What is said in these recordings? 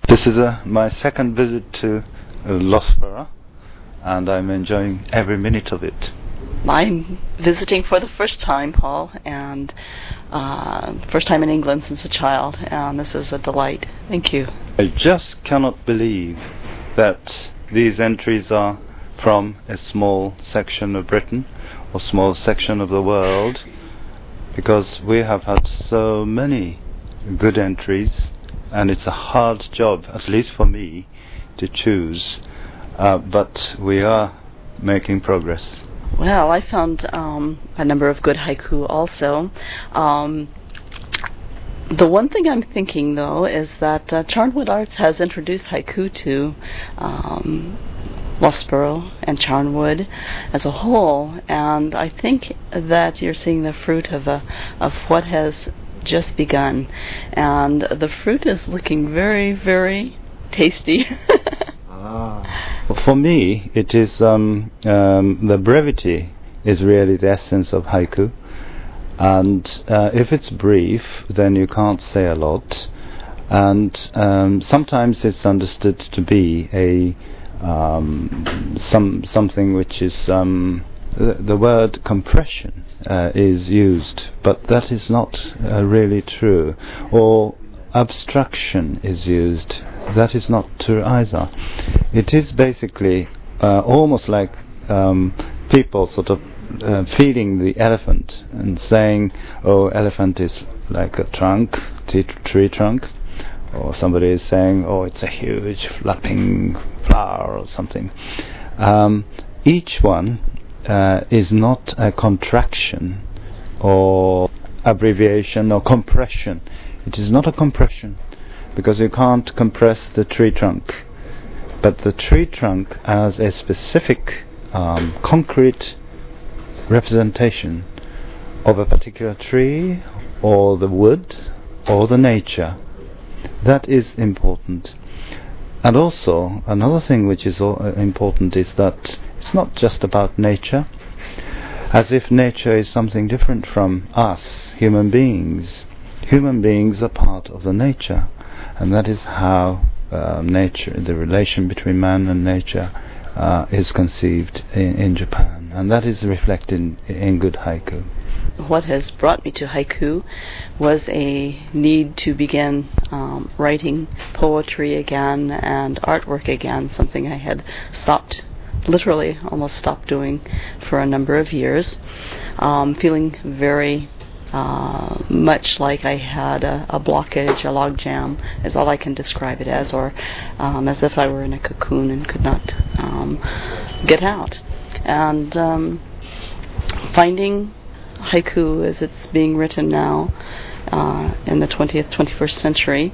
This is my second visit to Losborough, and I'm enjoying every minute of it. I'm visiting for the first time, Paul, and first time in England since a child, and this is a delight. Thank you. I just cannot believe that these entries are from a small section of Britain or small section of the world, because we have had so many good entries, and it's a hard job, at least for me, to choose, but we are making progress. Well, I found a number of good haiku also. The one thing I'm thinking, though, is that Charnwood Arts has introduced haiku to Loughborough and Charnwood as a whole, and I think that you're seeing the fruit of what has just begun, and the fruit is looking very, very tasty. For me, it is the brevity is really the essence of haiku, and if it's brief, then you can't say a lot, and sometimes it's understood to be a something which is the word compression is used, but that is not really true. Or abstraction is used. That is not true either. It is basically almost like people sort of feeding the elephant and saying, oh, elephant is like a trunk, tree trunk, or somebody is saying, oh, it's a huge flapping flower or something. Each one is not a contraction or abbreviation or compression. It is not a compression, because you can't compress the tree trunk, but the tree trunk as a specific concrete representation of a particular tree or the wood or the nature, that is important. And also another thing which is important is that it's not just about nature, as if nature is something different from us, human beings. Human beings are part of the nature, and that is how nature, the relation between man and nature, is conceived in Japan, and that is reflected in good haiku. What has brought me to haiku was a need to begin writing poetry again and artwork again, something I had almost stopped doing for a number of years, feeling very much like I had a blockage, a log jam is all I can describe it as, or as if I were in a cocoon and could not get out. And finding haiku as it's being written now in the 20th, 21st century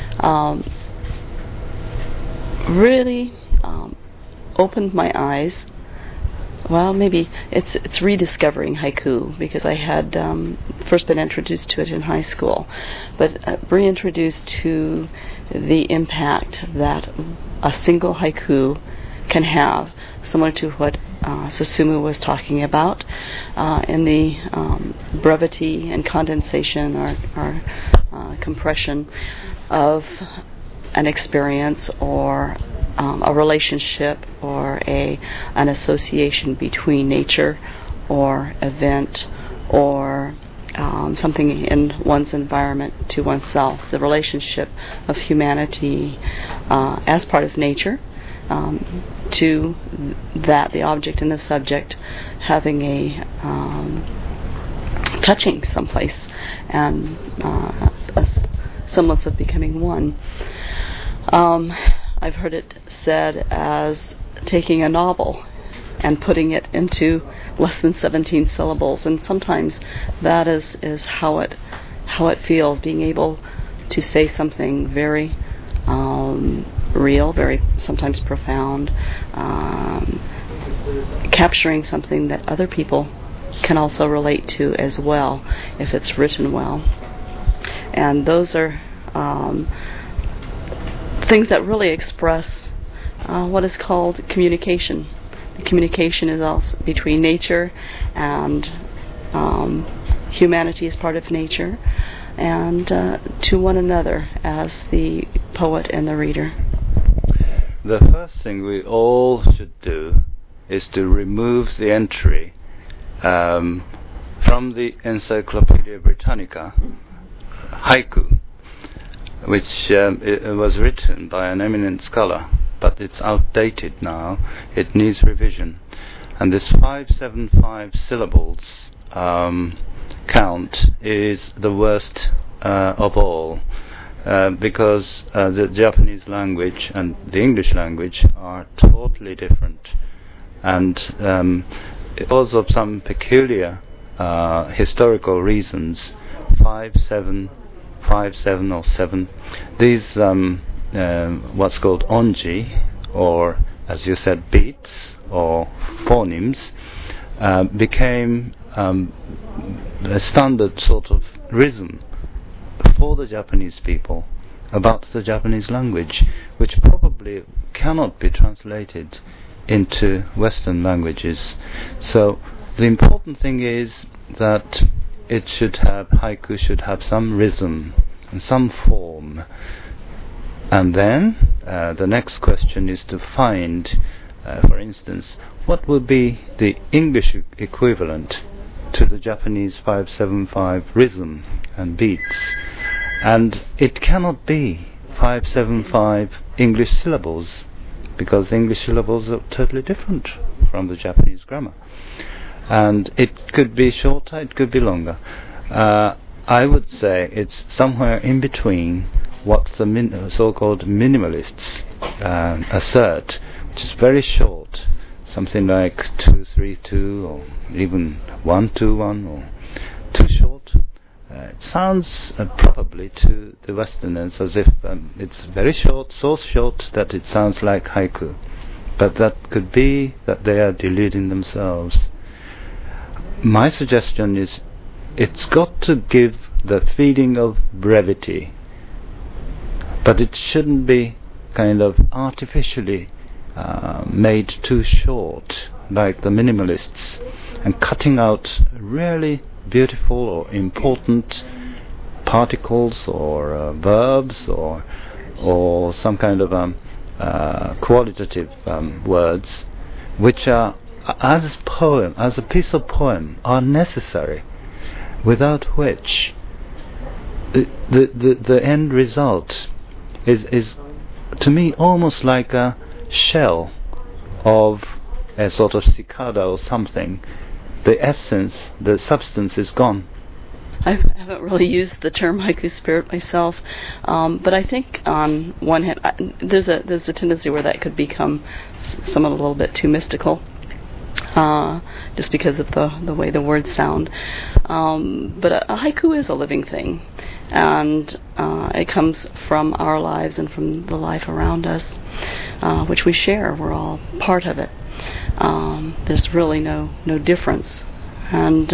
really opened my eyes. Well, maybe it's rediscovering haiku, because I had first been introduced to it in high school, but reintroduced to the impact that a single haiku can have, similar to what Susumu was talking about in the brevity and condensation or compression of an experience or a relationship or an association between nature or event or something in one's environment to oneself, the relationship of humanity as part of nature to that the object and the subject having a touching someplace and a semblance of becoming one. I've heard it said as taking a novel and putting it into less than 17 syllables, and sometimes that is how it feels, being able to say something very real, very sometimes profound, capturing something that other people can also relate to as well if it's written well. And those are things that really express what is called communication. The communication is also between nature and humanity as part of nature, and to one another as the poet and the reader. The first thing we all should do is to remove the entry from the Encyclopedia Britannica, haiku, which it was written by an eminent scholar, but it's outdated now. It needs revision. And this 575 syllables count is the worst of all, because the Japanese language and the English language are totally different, and because of some peculiar historical reasons, 5-7 or 7, these what's called onji, or as you said, beats or phonemes, became a standard sort of rhythm for the Japanese people about the Japanese language, which probably cannot be translated into Western languages. So the important thing is that haiku should have some rhythm and some form. And then the next question is to find, for instance, what would be the English equivalent to the Japanese 575 rhythm and beats. And it cannot be 575 English syllables, because English syllables are totally different from the Japanese grammar. And it could be shorter, it could be longer. I would say it's somewhere in between what the so-called minimalists assert, which is very short, something like 2-3-2 or even 1-2-1 or too short. It sounds probably to the Westerners as if it's very short, so short that it sounds like haiku. But that could be that they are deluding themselves. My suggestion is it's got to give the feeling of brevity, but it shouldn't be kind of artificially made too short like the minimalists, and cutting out really beautiful or important particles or verbs or some kind of qualitative words, which are as a piece of poem are necessary, without which the end result is to me almost like a shell of a sort of cicada or something. The essence, the substance is gone. I haven't really used the term haiku spirit myself, but I think on one hand there's a tendency where that could become somewhat a little bit too mystical, just because of the way the words sound. But a haiku is a living thing, and it comes from our lives and from the life around us, which we share. We're all part of it. There's really no difference, and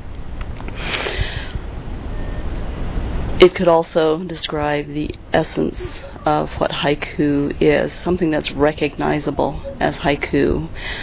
it could also describe the essence of what haiku is, something that's recognizable as haiku.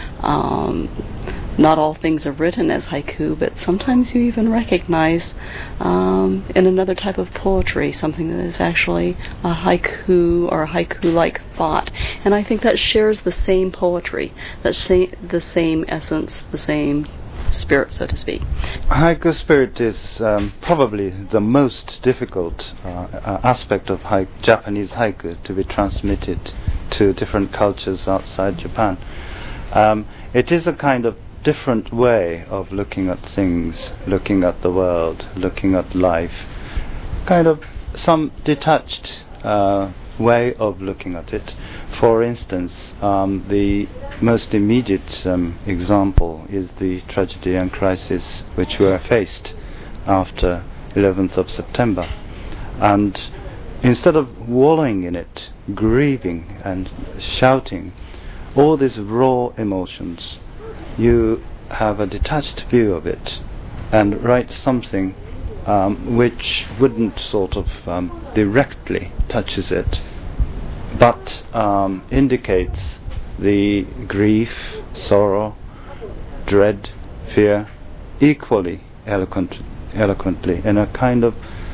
Not all things are written as haiku, but sometimes you even recognize in another type of poetry something that is actually a haiku or a haiku-like thought. And I think that shares the same poetry, the same essence, the same spirit, so to speak. Haiku spirit is probably the most difficult aspect of Japanese haiku to be transmitted to different cultures outside Japan. It is a kind of different way of looking at things, looking at the world, looking at life, kind of some detached way of looking at it. For instance, the most immediate example is the tragedy and crisis which were faced after 11th of September. And instead of wallowing in it, grieving and shouting, all these raw emotions, you have a detached view of it and write something which wouldn't sort of directly touches it, but indicates the grief, sorrow, dread, fear equally eloquently in a kind of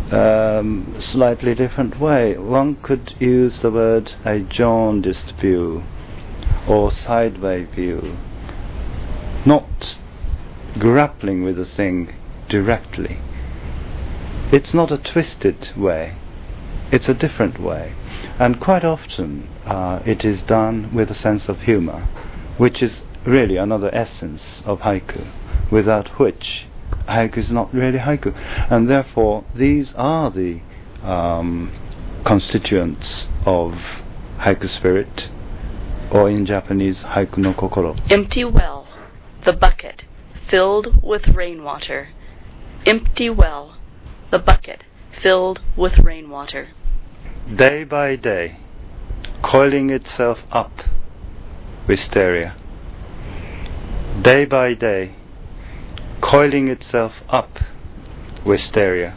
slightly different way. One could use the word a jaundiced view or sideway view, not grappling with the thing directly. It's not a twisted way, it's a different way, and quite often it is done with a sense of humor, which is really another essence of haiku, without which haiku is not really haiku. And therefore these are the constituents of haiku spirit, or in Japanese, haiku no kokoro. Empty well, the bucket, filled with rainwater. Empty well, the bucket, filled with rainwater. Day by day, coiling itself up, wisteria. Day by day, coiling itself up, wisteria.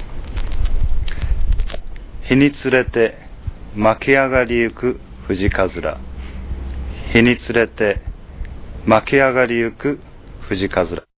日につれて巻き上がりゆく藤かずら。日につれて巻き上がりゆく藤かずら。